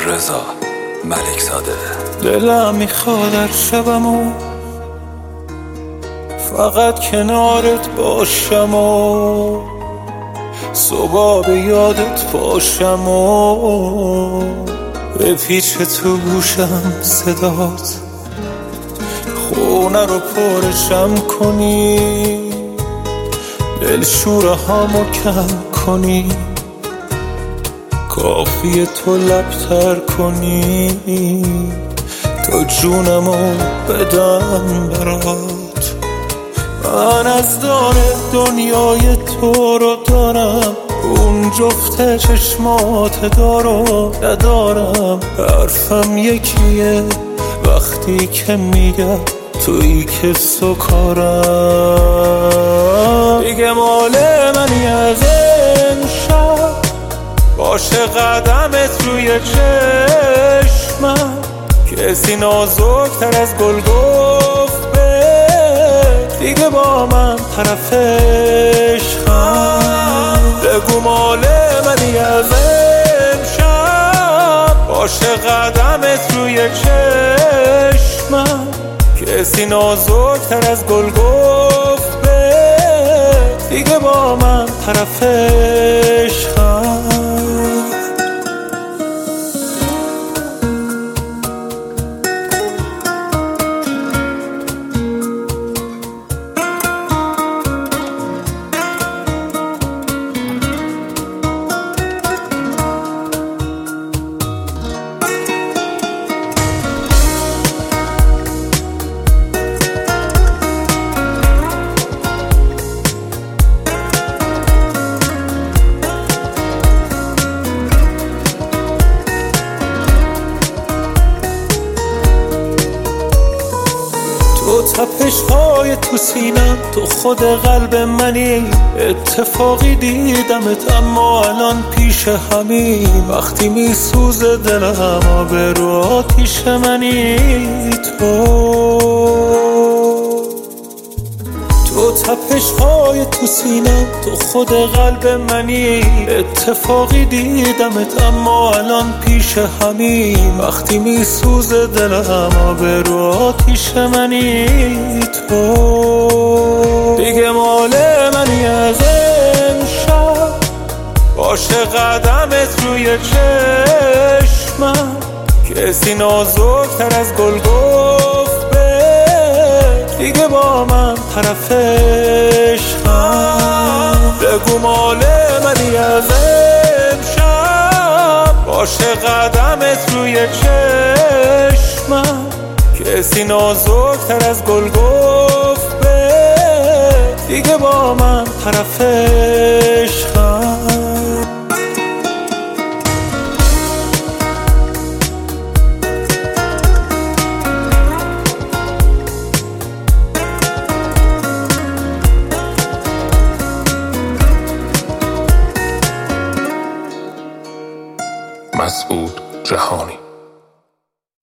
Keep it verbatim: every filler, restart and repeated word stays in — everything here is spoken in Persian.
رضا ملک زاده. دلم میخواد هر شبمو فقط کنارت باشم و صبح به یادت باشم و به پیچ تو گوشم صدات خونه رو پرشم کنی، دلشوره هامو کم کنی، کافیه تو لبتر کنی، تو جونمو بدم برات. من از دار دنیای تو رو دارم، اون جفت چشمات دارو ندارم. حرفم یکیه وقتی که میگم تویی که سکارم. دیگه مال منی از امشب، باشه قدمت روی چشمم، کسی نازکتر از گل گفت به دیگه با من طرف عشقم. بگو مال منی از امشب، باشه قدمت روی چشمم، کسی نازکتر از گل گفت به دیگه با من طرف عشقم. تو تپش های تو سینم، تو خود قلب منی. اتفاقی دیدمت اما الان پیش همی، وقتی می سوزه دلم آب رو آتیش منی. تو تو تپش های تو سینم، تو خود قلب منی. اتفاقی دیدمت اما الان پیش همی، وقتی می سوزه دلم آب رو آتیش منی. تو دیگه مال منی از امشب، باشه قدمت روی چشمم، کسی نازکتر از گل گفت به دیگه با من طرف عشقم. بگو مال منی از امشب، باشه قدمت روی چشمم، کسی نازکتر از گل گفت به دیگه با من طرف عشقم. مسعود جهانی.